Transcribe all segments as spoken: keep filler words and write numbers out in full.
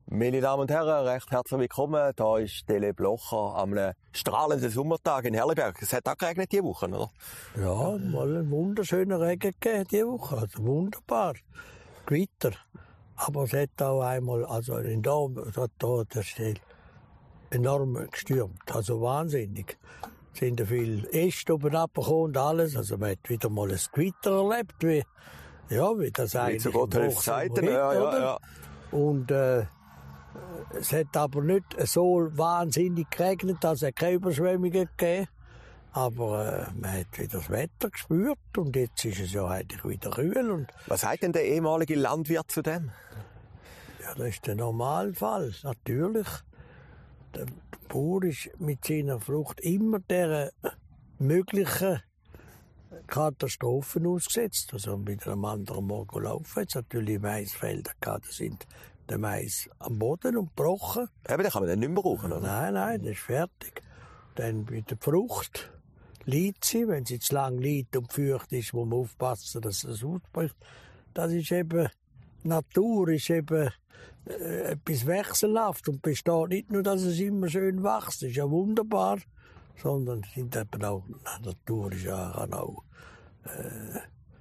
Meine Damen und Herren, recht herzlich willkommen. Hier ist Tele Blocher am einem strahlenden Sommertag in Herliberg. Es hat auch geregnet diese Woche, oder? Ja, mal einen wunderschönen Regen gegeben diese Woche. Also wunderbar. Gewitter. Aber es hat auch einmal, also in da, da, da der Stelle, enorm gestürmt. Also wahnsinnig. Es sind viele Äste oben abgekommen und alles. Also man hat wieder mal ein Gewitter erlebt, wie, ja, wie das eigentlich Wie zu Gotthilfs Zeiten, ja, ja, ja. Und, äh, es hat aber nicht so wahnsinnig geregnet, dass es keine Überschwemmungen gegeben. Aber äh, man hat wieder das Wetter gespürt und jetzt ist es ja eigentlich wieder kühl. Und was sagt denn der ehemalige Landwirt zu dem? ja, das ist der Normalfall, natürlich. Der Bauer ist mit seiner Frucht immer der möglichen Katastrophen ausgesetzt. Also mit einem anderen Morgen laufen jetzt natürlich Maisfelder gehabt, da sind der Mais am Boden und gebrochen. Eben, den kann man dann nicht mehr brauchen, oder? Nein, nein, das ist fertig. Dann mit der Frucht liegt sie, wenn sie zu lang liegt und feucht ist, muss man aufpassen, dass es ausbricht. Das ist eben, Natur ist eben äh, etwas wechselhaft und besteht nicht nur, dass es immer schön wächst, das ist ja wunderbar, sondern es sind eben auch, Natur ist ja, kann auch äh,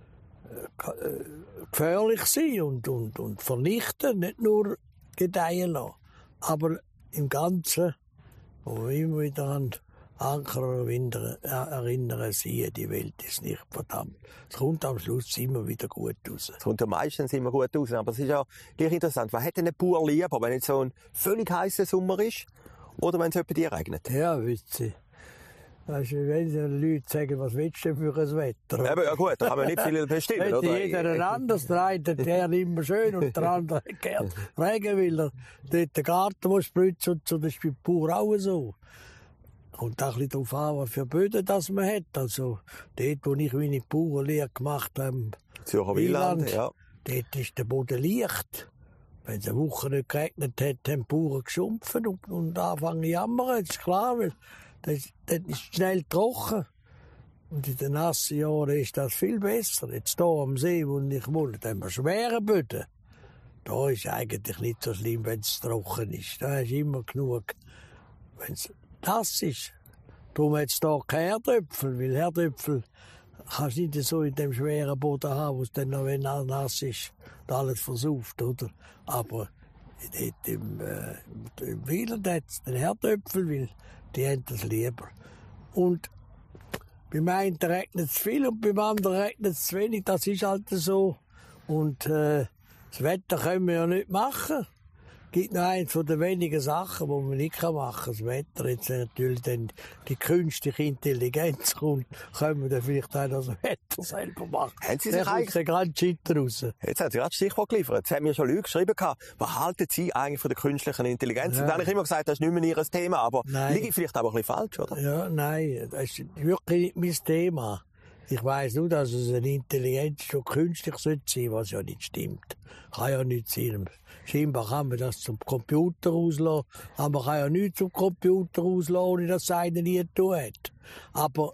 äh, gefährlich sein und, und, und vernichten, nicht nur gedeihen lassen. Aber im Ganzen, wo wir immer wieder an Anker erinnern, erinnern, siehe, die Welt ist nicht verdammt. Es kommt am Schluss immer wieder gut raus. Es kommt ja meistens immer gut raus, aber es ist ja gleich interessant. Was hat denn ein Bauer lieber, wenn es so ein völlig heißer Sommer ist oder wenn es etwa dir regnet? Ja, wisst ihr. Weißt du, wenn die Leute sagen, was willst du denn für ein Wetter? Eben, ja gut, da kann man nicht viel bestimmen, wenn oder? Jeder ein anderes treibt, der immer schön und der andere gern Regen will er dort den Garten muss spritzen und so, das ist beim Bauer auch so. Kommt auch ein bisschen darauf an, was für Böden das man hat. Also, dort, wo ich meine Bauernlehre gemacht habe, Zürcher Wieland, ja. Dort ist der Boden leicht. Wenn es eine Woche nicht geregnet hat, haben die Bauern geschumpfen und, und anfangen zu jammern. Das ist klar, weil das, das ist schnell trocken. Und in den nassen Jahren ist das viel besser. Jetzt hier am See, wo ich wohne, da haben wir schwere Böden. Da ist eigentlich nicht so schlimm, wenn es trocken ist. Da ist immer genug, wenn es nass ist. Darum hat es hier keine Herdöpfel, weil Herdöpfel kannst du nicht so in dem schweren Boden haben, wo es dann noch, wenn es nass ist, alles versauft, oder? Aber dort im, äh, im Wieland hat es den Herdöpfel, weil die haben das lieber. Und beim einen regnet es viel und beim anderen regnet es zu wenig, das ist halt so. Und äh, das Wetter können wir ja nicht machen. Es gibt noch eins von den wenigen Sachen, die man nicht machen kann. Das Wetter, jetzt natürlich dann die künstliche Intelligenz kommt, können wir dann vielleicht auch das Wetter selber machen. Haben Sie sich dann kommt der ganze Shit raus. Jetzt haben Sie gerade Stichwort geliefert. Jetzt haben mir schon Leute geschrieben, was halten Sie eigentlich von der künstlichen Intelligenz? Ja. Und dann habe ich immer gesagt, das ist nicht mehr Ihr Thema, aber Nein. liege ich vielleicht aber ein bisschen falsch, oder? Ja, nein, das ist wirklich nicht mein Thema. Ich weiss nur, dass es eine Intelligenz schon künstlich sein sollte, was ja nicht stimmt. Kann ja nicht sein. Scheinbar kann man das zum Computer auslassen, aber man kann ja nichts zum Computer auslassen, ohne dass es einer nie getan hat. Aber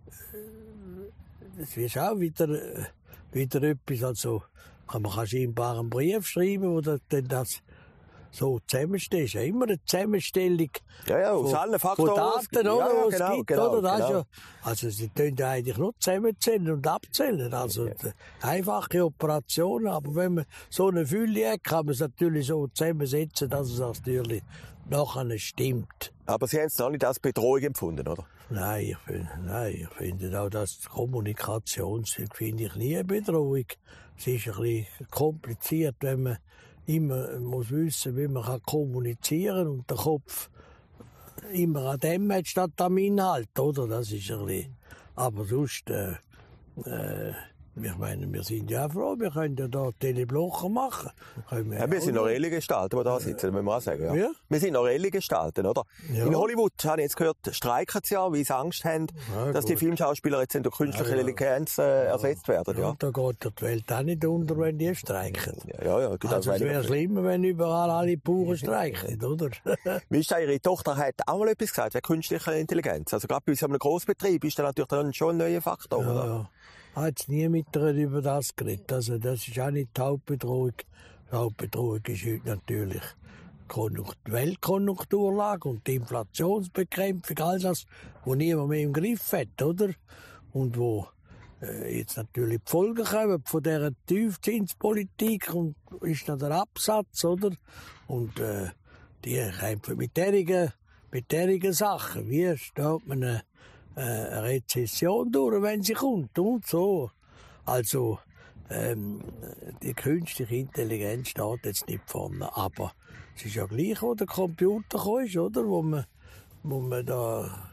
das ist auch wieder, wieder etwas, also man kann scheinbar einen Brief schreiben, wo dann das so zusammenstehen. Ist ja immer eine Zusammenstellung Ja, ja, aus von, allen Faktoren. von Daten, oder, ja, ja, was genau, es gibt, genau, oder? Das genau. ist ja, also sie tun ja eigentlich nur zusammenzählen und abzählen. Also Okay. einfache Operationen. Aber wenn man so eine Fülle hat, kann man es natürlich so zusammensetzen, dass es natürlich nachher stimmt. Aber Sie haben es noch nicht als Bedrohung empfunden, oder? Nein, ich finde, nein, ich finde auch, dass Kommunikation finde ich nie eine Bedrohung. Es ist ein bisschen kompliziert, wenn man immer muss wissen, wie man kann kommunizieren und der Kopf immer an dem hat statt am Inhalt, oder? Das ist ein bisschen. Aber sonst, äh, äh, ich meine, wir sind ja froh, wir können ja da Tele Blocher machen. Können wir Ja, wir auch sind noch nicht. reelle Gestalten, die da sitzen, müssen wir auch sagen. Ja. Ja. Wir sind noch reelle Gestalten, oder? Ja. In Hollywood, habe ich jetzt gehört, streiken sie ja, weil sie Angst haben, Ja, dass die gut. Filmschauspieler jetzt durch künstliche Ja, ja. Intelligenz äh, ersetzt werden. Ja, Ja, da geht die Welt auch nicht unter, wenn die streiken. ja, ja. ja gibt Also auch es wäre weniger. schlimmer, wenn überall alle Bauern streiken, oder? Wie ist da, Ihre Tochter hat auch mal etwas gesagt, wegen künstlicher Intelligenz. Also gerade bei uns einem Grossbetrieb ist da natürlich dann schon ein neuer Faktor, oder? Ja, ja. Ich habe jetzt nie mit ihr über das geredet. Also, das ist auch nicht die Hauptbedrohung. Die Hauptbedrohung ist heute natürlich die Weltkonjunkturlage und die Inflationsbekämpfung, all das, was niemand mehr im Griff hat, oder? Und wo äh, jetzt natürlich die Folgen kommen von dieser Tiefzinspolitik und ist noch der Absatz, oder? Und äh, die kämpfen mit derartigen, mit derartigen Sachen. Wie steht man eine, äh, eine Rezession durch, wenn sie kommt und so. Also, ähm, die künstliche Intelligenz steht jetzt nicht vorne, aber es ist ja gleich, wo der Computer kam, oder? Wo man, wo man da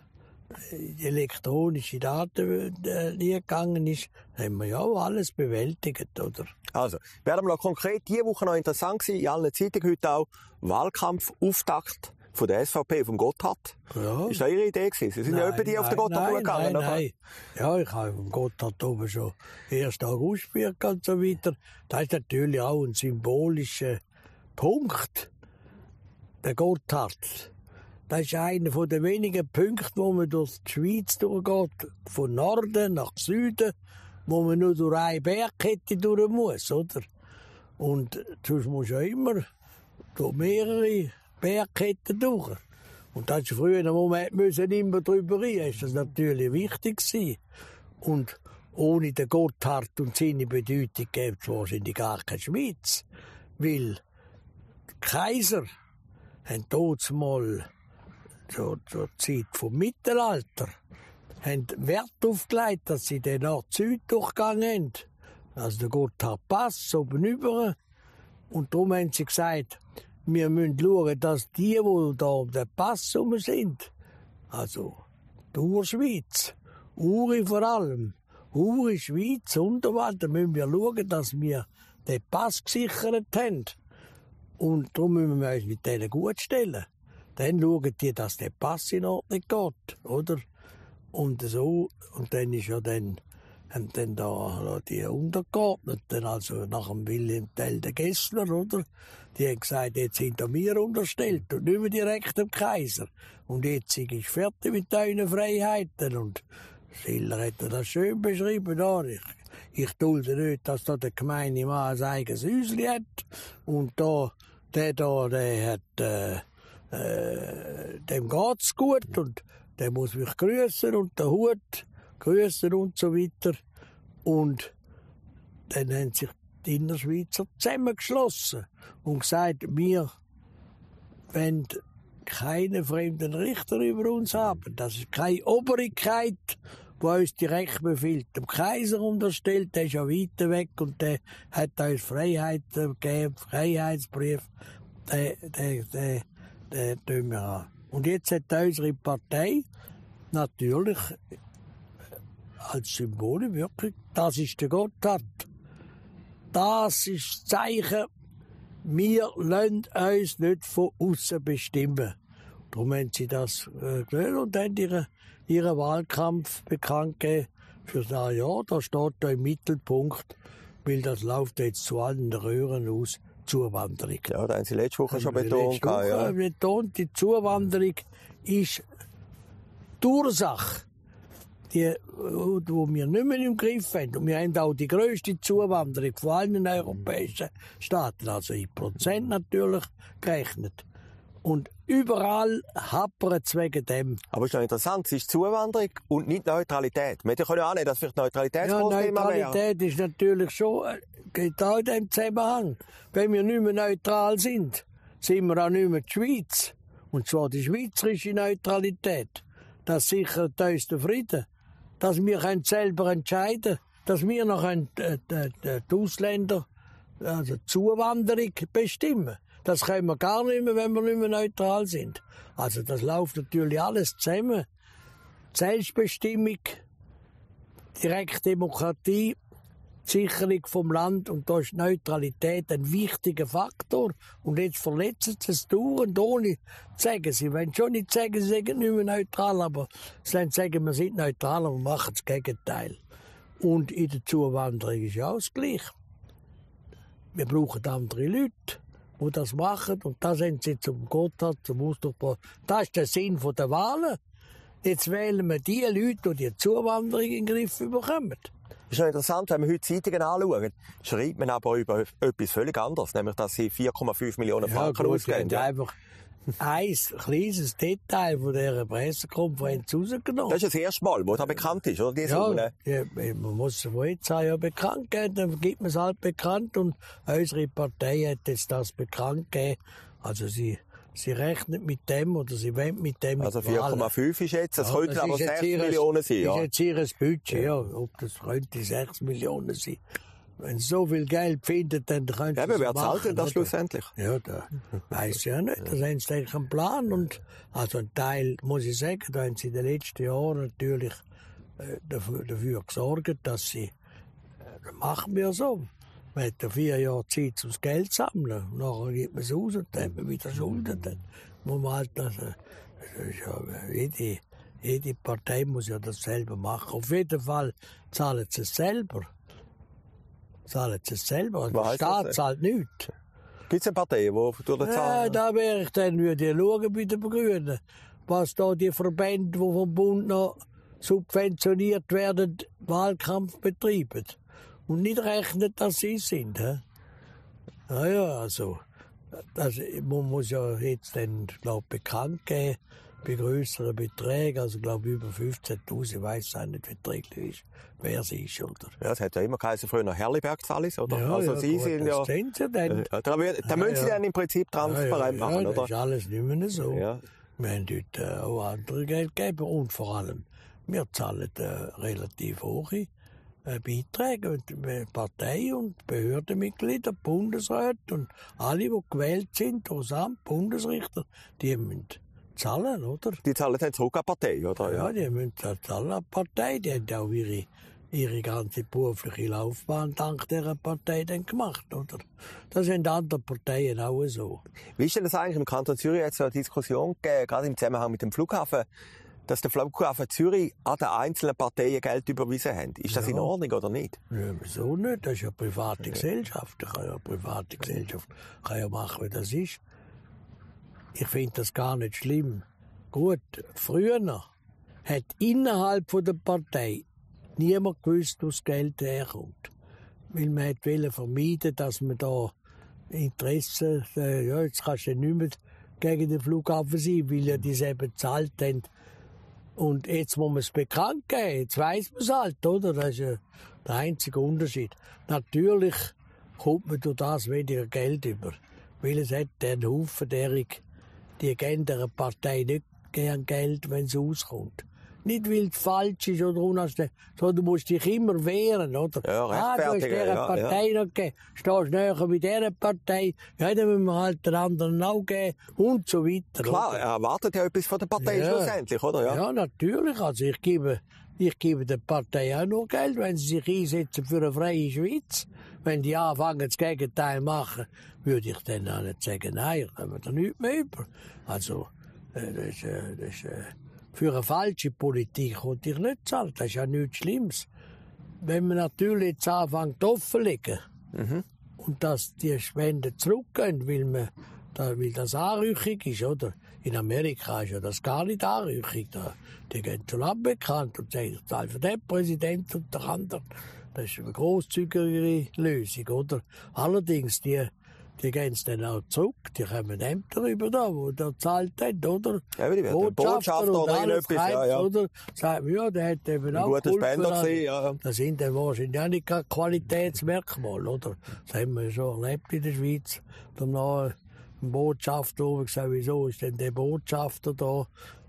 elektronische Daten äh, gegangen ist, haben wir ja auch alles bewältigt, oder? Also, werden wir noch konkret, diese Woche noch interessant gewesen, in allen Zeitungen heute auch, Wahlkampfauftakt von der S V P vom Gotthard. Ja. Ist das Ihre Idee gewesen? Sie sind nein, ja etwa die nein, auf den Gotthard nein, gegangen, nein, oder? Nein. Ja, ich habe vom Gotthard oben schon ersten August gewirkt und so weiter. Das ist natürlich auch ein symbolischer Punkt. Der Gotthard. Das ist einer der wenigen Punkte, wo man durch die Schweiz durchgeht, von Norden nach Süden, wo man nur durch eine Bergkette durch muss, oder? Und sonst muss ja immer durch mehrere Bergketten durch. Und das ist früher, wo man müssen immer drüber rein, ist das natürlich wichtig gewesen. Und ohne den Gotthard und seine Bedeutung gäbe es wahrscheinlich gar keine Schweiz. Weil die Kaiser haben dort mal zur, zur Zeit vom Mittelalter haben Wert aufgelegt, dass sie den Nord-Süd durchgegangen haben. Also der Gotthardpass oben über. Und darum haben sie gesagt, wir müssen schauen, dass die, die da um den Pass herum sind, also die Urschweiz, Uri vor allem, Uri, Schweiz, Unterwald, da müssen wir schauen, dass wir den Pass gesichert haben. Und darum müssen wir uns mit denen gut stellen. Dann schauen die, dass der Pass in Ordnung geht, oder? Und so, und dann ist ja dann, haben dann da die Untergeordneten, also nach dem Wilhelm Tell der Gessler, oder? Die haben gesagt, jetzt sind wir unterstellt und nicht mehr direkt dem Kaiser. Und jetzt ist fertig mit euren Freiheiten. Und Schiller hat das schön beschrieben. Da. Ich, ich dulde nicht, dass da der gemeine Mann ein eigenes Häuschen hat. Und da, der da, der hat, äh, äh, dem geht's gut und der muss mich grüßen und der Hut grüßen und so weiter. Und dann haben sich die Innerschweizer zusammengeschlossen und gesagt, wir wollen keine fremden Richter über uns haben. Das ist keine Obrigkeit, die uns direkt befiehlt. Dem Kaiser unterstellt, der ist ja weiter weg und der hat uns Freiheit gegeben, Freiheitsbrief. Den, den, den, den tun wir an. Und jetzt hat unsere Partei natürlich als Symbol wirklich, das ist der Gotthard. Das ist das Zeichen, wir lassen uns nicht von außen bestimmen. Darum haben sie das äh, gehört und haben ihren, ihren Wahlkampf bekannt gegeben für das Jahr. Da steht da im Mittelpunkt, weil das läuft jetzt zu allen Röhren aus, Zuwanderung. Ja, da haben Sie letzte Woche schon betont. Letzte Woche ja. betont, die Zuwanderung ist die Ursache, die, die wir nicht mehr im Griff haben. Und wir haben auch die grösste Zuwanderung von allen europäischen Staaten, also in Prozent natürlich gerechnet. Und überall hapert es wegen dem. Aber es ist noch interessant, es ist Zuwanderung und nicht Neutralität. Wir können ja auch nicht, dass vielleicht Neutralität Ja, Thema wäre. Neutralität ist natürlich schon, äh, geht auch in dem Zusammenhang. Wenn wir nicht mehr neutral sind, sind wir auch nicht mehr die Schweiz. Und zwar die schweizerische Neutralität. Das sichert uns den Frieden. Dass wir selber entscheiden können, dass wir noch ein, äh, äh, die Ausländer, also die Zuwanderung bestimmen. Das können wir gar nicht mehr, wenn wir nicht mehr neutral sind. Also das läuft natürlich alles zusammen. Selbstbestimmung, Direktdemokratie, Sicherung vom Land und da ist Neutralität ein wichtiger Faktor. Und jetzt verletzen sie es dauernd, ohne zu sagen. Sie wollen schon nicht sagen, sie sind nicht mehr neutral, aber sie wollen sagen, wir sind neutral, aber wir machen das Gegenteil. Und in der Zuwanderung ist ja auch das Gleiche. Wir brauchen andere Leute, die das machen. Und das haben sie zum Gotthard, zum Ausdruck gebracht. Das ist der Sinn der Wahlen. Jetzt wählen wir die Leute, die die Zuwanderung in den Griff bekommen. Ist noch interessant, wenn wir heute Zeitungen anschauen, schreibt man aber über etwas völlig anderes, nämlich, dass sie vier Komma fünf Millionen Franken ja, gut, ausgeben. Ja. Einfach ein kleines Detail von dieser Pressekonferenz rausgenommen. Das ist das erste Mal, wo das bekannt ist, oder? Die ja, ja, man muss es von jetzt an ja bekannt geben, dann gibt man es halt bekannt und unsere Partei hat jetzt das bekannt gegeben. Also sie, sie rechnet mit dem oder sie wollen mit dem. Also vier Komma fünf ist jetzt, das ja, könnten aber sechs Millionen sein. Das ja. ist jetzt ihr Budget, ja. Ob das könnte sechs Millionen sein. Wenn sie so viel Geld findet, dann können sie ja, es wer machen. zahlt denn das schlussendlich? Ja, da weiss ja nicht. Da haben sie einen Plan. Und also ein Teil, muss ich sagen, da haben sie in den letzten Jahren natürlich äh, dafür, dafür gesorgt, dass sie, äh, das machen wir so. Man hat ja vier Jahre Zeit, um das Geld zu sammeln. Und nachher gibt man es aus und dann hat man wieder Schulden. Dann muss man halt das, das ist ja, jede, jede Partei muss ja das selber machen. Auf jeden Fall zahlen sie es selber. Zahlen sie es selber. Der Staat zahlt nichts. Gibt es eine Partei, die durch den Zahlen? Ja, da wäre ich dann würde schauen bei den Grünen, was da die Verbände, die vom Bund noch subventioniert werden, Wahlkampf betreiben. Und nicht rechnen, dass sie es sind. He? Naja, also, das, man muss ja jetzt dann, glaube ich, bekannt geben, bei grösseren Beträgen, also glaube über fünfzehntausend, ich weiss auch nicht, wie die ist, wer sie ist, oder? Ja, es hat ja immer geheißen, früher noch Herliberg-Zahlis, oder? Ja, also ja, Sie gut, sind das ja... sind sie dann. Äh, da wird, da ja, müssen Sie ja. dann im Prinzip transparent ja, ja, machen, ja, oder? Das ist alles nicht mehr so. Ja. Wir haben dort äh, auch andere Geldgeber und vor allem, wir zahlen äh, relativ hohe äh, Beiträge. Und die Partei und Behördenmitglieder, Bundesrat und alle, die gewählt sind, Amt, Bundesrichter, die müssen zahlen, oder? Die zahlen dann zurück an die Partei, oder? Ja, die müssen zahlen an die Partei. Die haben auch ihre, ihre ganze berufliche Laufbahn dank dieser Partei dann gemacht, oder? Das sind andere Parteien auch so. Wie ist denn das eigentlich im Kanton Zürich jetzt so eine Diskussion gegeben, gerade im Zusammenhang mit dem Flughafen, dass der Flughafen Zürich an den einzelnen Parteien Geld überwiesen haben? Ist das ja. in Ordnung oder nicht? Ja, wieso nicht? Das ist ja eine private Gesellschaft. Da kann ja eine private Gesellschaft kann ja machen, wie das ist. Ich finde das gar nicht schlimm. Gut, früher hat innerhalb von der Partei niemand gewusst, wo das Geld herkommt. Weil man wollte vermeiden, dass man da Interessen, äh, ja, jetzt kannst du nicht mehr gegen den Flughafen sein, weil ja die es eben bezahlt haben. Und jetzt muss man es bekannt geben, jetzt weiss man es halt, oder? Das ist ja der einzige Unterschied. Natürlich kommt man durch das weniger Geld über, weil es hat einen Haufen derig, die geben der Partei nicht gern Geld, wenn es auskommt. Nicht, weil es falsch ist oder unanständig, sondern du musst dich immer wehren, oder? Ja, ah, du hast dieser ja, Partei ja. noch gegeben, stehst näher bei dieser Partei, ja, dann müssen wir halt den anderen auch geben und so weiter. Klar, oder? er erwartet ja etwas von der Partei ja. schlussendlich, oder? Ja, ja natürlich. Also ich gebe, ich gebe der Partei auch nur Geld, wenn sie sich einsetzen für eine freie Schweiz. Wenn die anfangen, das Gegenteil machen, würde ich dann auch nicht sagen, nein, ich habe da nichts mehr über. Also, äh, das ist, äh, das ist, äh, für eine falsche Politik konnte ich nicht zahlen. Das ist ja nichts Schlimmes. Wenn man natürlich jetzt anfängt offenzulegen mhm. und dass die Spenden zurückgehen, weil, man, da, weil das anrüchig ist, oder? In Amerika ist ja das gar nicht anrüchig. Da, die gehen schon abbekannt und sagen, ich zahle für den Präsident und den anderen. Das ist eine grosszügigere Lösung, oder? Allerdings, die, die gehen es dann auch zurück. Die kommen Ämter über da, wo der zahlt hat, oder? Ja, wie die Botschafter, Botschafter oder irgendetwas, ja, ja. Oder? Sagt man, ja, der hat eben ein auch guter Spender gewesen, ja. Das sind dann wahrscheinlich auch nicht Qualitätsmerkmale, oder? Das haben wir schon erlebt in der Schweiz. Danach ein Botschafter, wo gesagt, wieso ist denn der Botschafter da?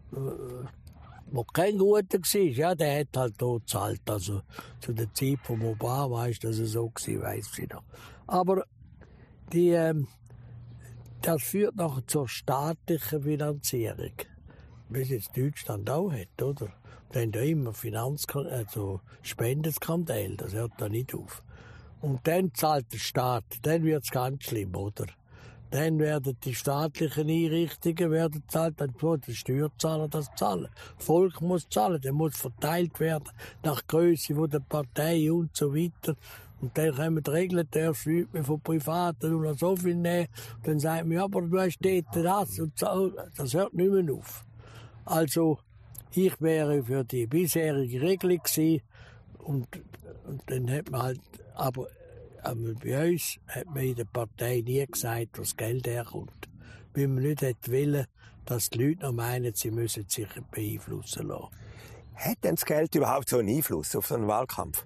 Wo kein guter war, ja, der hat halt dort gezahlt. Also, zu der Zeit von Obama ist das so gewesen, weiss ich noch. Aber, die, ähm, das führt nachher zur staatlichen Finanzierung. Wie es jetzt Deutschland auch hat, oder? Da haben ja immer Finanz-, also Spendenskandal, das hört da nicht auf. Und dann zahlt der Staat, dann wird es ganz schlimm, oder? Dann werden die staatlichen Einrichtungen werden zahlt, dann muss der Steuerzahler das zahlen. Das Volk muss zahlen, der muss verteilt werden nach Größe von der Partei und so weiter. Und dann kommen die Regeln, darfst du nicht mehr von Privaten nur noch so viel nehmen. Und dann sagt man, ja, aber du hast dort das und so. Das hört nicht mehr auf. Also, ich wäre für die bisherige Regelung gewesen. und, und dann hat man halt, aber, aber bei uns hat man in der Partei nie gesagt, wo das Geld herkommt. Weil man nicht hätte wollen, dass die Leute noch meinen, sie müssen sich beeinflussen lassen. Hat denn das Geld überhaupt so einen Einfluss auf so einen Wahlkampf?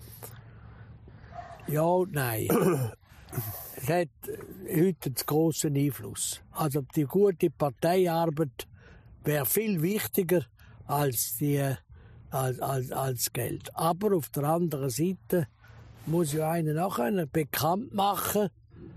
Ja und nein. Es hat heute einen grossen Einfluss. Also die gute Parteiarbeit wäre viel wichtiger als, die, als, als, als Geld. Aber auf der anderen Seite muss ja einer nachher bekannt machen,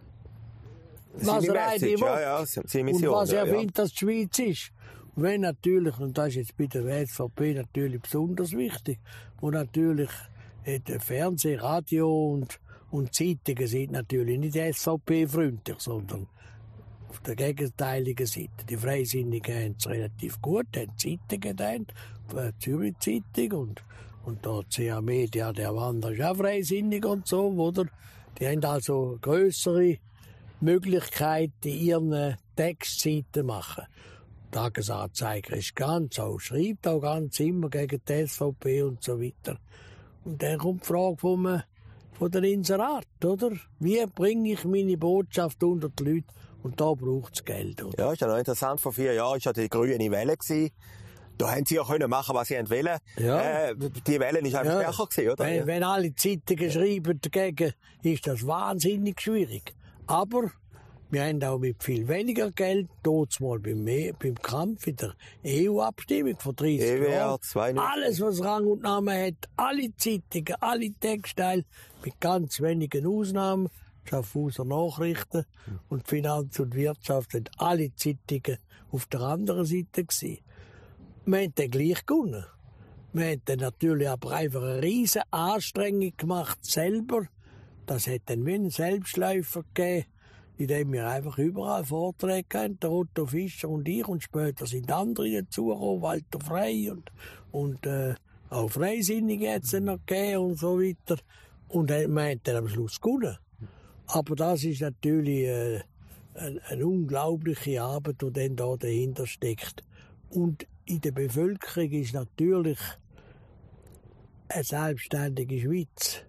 was er eigentlich will. Ja, ja, seine und was er ja, ja. findet, dass die Schweiz ist. Und wenn natürlich, und das ist jetzt bei der S V P natürlich besonders wichtig, wo natürlich der Fernsehen, Radio und, und Zeitungen sind natürlich nicht S V P-freundlich, sondern auf der gegenteiligen Seite. Die Freisinnigen haben es relativ gut, haben Zeitungen dann, die Zürich-Zeitung und, und da C A Media, der Wander ist auch freisinnig und so, oder? Die haben also grössere Möglichkeit, in ihren Textseiten machen. Der Tagesanzeiger ist ganz auch, schreibt auch ganz immer gegen die S V P und so weiter. Und dann kommt die Frage von, von der Inserat, oder? Wie bringe ich meine Botschaft unter die Leute? Und da braucht es Geld, oder? Ja, ist ja noch interessant. Vor vier Jahren war ja die grüne Welle. Da haben sie auch können machen, was sie wollen. Ja. Äh, die Welle war einfach Ja. stärker gewesen, oder? Wenn, Ja. wenn alle Zeitungen schreiben dagegen, ist das wahnsinnig schwierig. Aber wir haben auch mit viel weniger Geld, dort mal beim, beim Kampf in der E U-Abstimmung vor dreißig E W R Jahren, zweiundneunzig. alles, was Rang und Namen hat, alle Zeitungen, alle Textteile, mit ganz wenigen Ausnahmen, Schaffhauser Nachrichten und Finanz und Wirtschaft, sind alle Zeitungen auf der anderen Seite gewesen. Wir haben dann gleich gewonnen. Wir haben dann natürlich aber einfach eine riesige Anstrengung gemacht, selber. Das hat dann wie einen Selbstläufer gegeben, in dem wir einfach überall Vorträge hatten, der Otto Fischer und ich, und später sind andere dazugekommen, Walter Frey und, und äh, auch Freisinnige hat es dann noch gegeben und so weiter. Und äh, wir haben dann am Schluss gewonnen. Aber das ist natürlich äh, eine, eine unglaubliche Arbeit, die dann da dahinter steckt. Und in der Bevölkerung ist natürlich eine selbstständige Schweiz,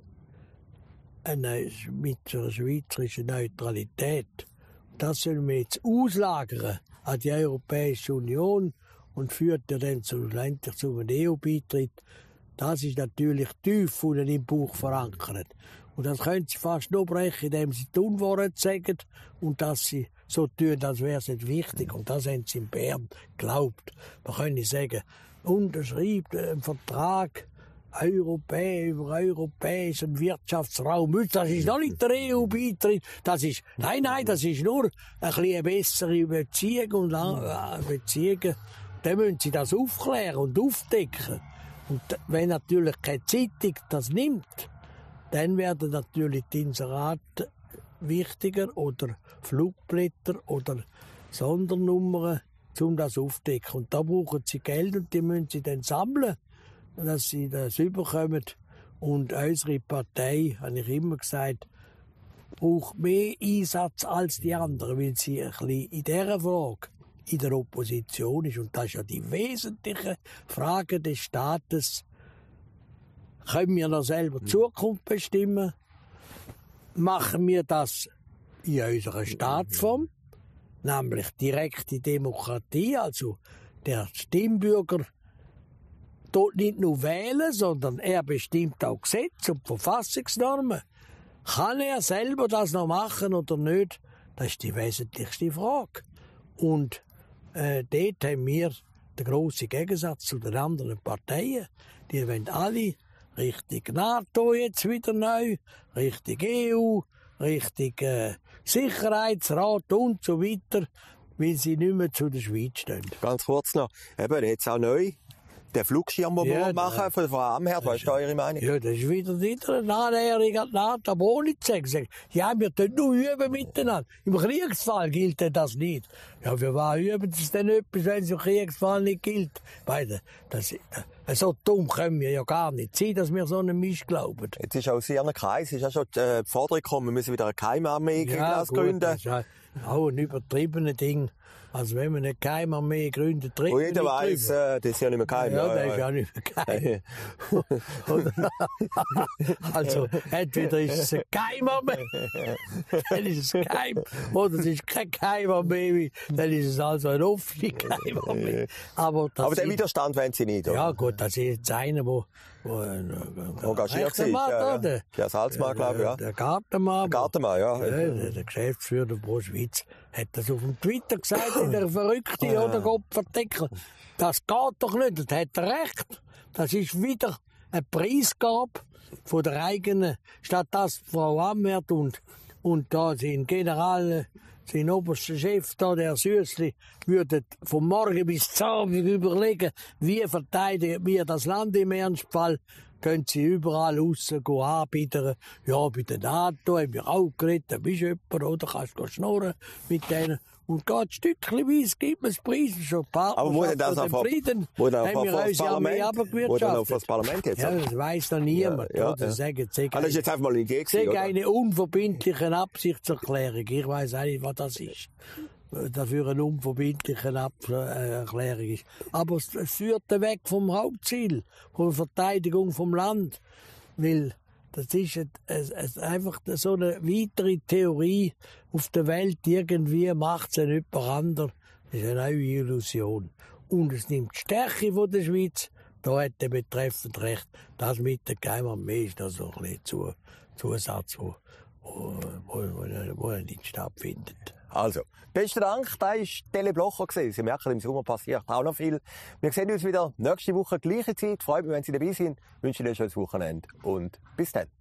eine, mit einer schweizerischen Neutralität. Das sollen wir jetzt auslagern an die Europäische Union und führt ja dann schlussendlich zu einem E U-Beitritt. Das ist natürlich tief unten im Bauch verankert. Und das können sie fast nur brechen, indem sie die Unwahrheit sagen und dass sie so tun, als wäre es nicht wichtig. Und das haben sie in Bern geglaubt. Man könnte sagen, unterschreibt einen Vertrag Europä über europäischen Wirtschaftsraum. Das ist noch nicht der E U-Beitritt. Das ist, nein, nein, das ist nur ein bisschen eine bessere Beziehung und äh, Beziehungen. Dann müssen sie das aufklären und aufdecken. Und wenn natürlich keine Zeitung das nimmt, dann werden natürlich die Inserate wichtiger oder Flugblätter oder Sondernummern, um das aufzudecken. Und da brauchen sie Geld und die müssen sie dann sammeln, dass sie das überkommen. Und unsere Partei, habe ich immer gesagt, braucht mehr Einsatz als die anderen, weil sie ein bisschen in dieser Frage in der Opposition ist. Und das ist ja die wesentliche Frage des Staates. Können wir noch selber die Zukunft bestimmen? Machen wir das in unserer Staatsform, nämlich direkte Demokratie, also der Stimmbürger dort nicht nur wählen, sondern er bestimmt auch Gesetze und Verfassungsnormen. Kann er selber das noch machen oder nicht? Das ist die wesentlichste Frage. Und äh, dort haben wir den grossen Gegensatz zu den anderen Parteien. Die wollen alle Richtung NATO jetzt wieder neu, Richtung E U, Richtung äh, Sicherheitsrat und so weiter, weil sie nicht mehr zu der Schweiz stehen. Ganz kurz noch, eben jetzt auch neu, der Flugschirm, den Ja, wir machen, von Frau Amherd, was ist da eure Meinung? Ja, das ist wieder, wieder eine Annäherung an die NATO, aber ohne zu sagen, ja, wir können nur üben miteinander. Im Kriegsfall gilt denn das nicht. Ja, für was üben sie denn etwas, wenn es im Kriegsfall nicht gilt? Weil, das, äh, so dumm können wir ja gar nicht sein, dass wir so einen Mist glauben. Jetzt ist aus Ihrem Kreis ist auch schon die Forderung gekommen, wir müssen wieder eine Geheimarmee Ja, gründen. gut, das ist auch ein übertriebenes Ding. Also wenn man eine Geheimarmee gründet, tritt Wo man jeder nicht weiss, drüber. äh, das ist ja nicht mehr geheim. Ja, das ist ja nicht mehr geheim. Oder- Also, entweder ist es ein Geheimarmee, dann ist es geheim, oder es ist kein Geheimarmee, dann ist es also ein offene Geheimarmee. Aber, das Aber den sind- Widerstand wollen Sie nicht, oder? Ja gut, das ist jetzt einer, wo, wo ein, ein Engagiert rechter sich, Mann, ja, ja. oder? Der Salzmann, glaube ich, ja. Der Gartenmann. Gartenmann, ja. Ja, der, der Geschäftsführer pro Schweiz hat das auf dem Twitter gesagt, in der Verrückte oder Kopfardeckel. Das geht doch nicht, das hat er recht. Das ist wieder eine Preisgabe von der eigenen, statt dass Frau Amwert und, und da sein General, sein oberster Chef, da, der Süssli, würde vom Morgen bis zum Abend überlegen, wie verteidigen wir das Land im Ernstfall. Können Sie überall raus anbieten. Ja, bei der NATO haben wir auch geredet, da bist du jemand, oder kannst du schnurren mit denen. Und geht stückchenweise gibt man das Preis schon Aber muss das auch vor, Frieden, muss dann haben auch wir vor das unsere Armee Parlament? Muss dann auch vor das abgewirtschaftet. Parlament jetzt? Ja, das weiss noch niemand. Ja, ja, oder? ja. Sagen, sie Ah, das ist jetzt einfach mal eine Idee gewesen, Sag oder? eine unverbindliche Absichtserklärung. Ich weiss auch nicht, was das ist. Dafür eine unverbindliche Absichtserklärung ist. Aber es, es führt weg vom Hauptziel, von der Verteidigung vom Land. Weil das ist ein, ein, ein, einfach so eine weitere Theorie auf der Welt. Irgendwie macht es jemand anderes. Das ist eine neue Illusion. Und es nimmt die Stärke von der Schweiz. Da hat der betreffend recht. Das mit der Geheimarmee ist noch so ein bisschen zu, Zusatz, wo, wo, wo, wo nicht stattfindet. Also, besten Dank, das war Tele Blocher. Sie merken, im Sommer passiert auch noch viel. Wir sehen uns wieder nächste Woche, gleiche Zeit. Freut mich, wenn Sie dabei sind. Ich wünsche Ihnen ein schönes Wochenende und bis dann.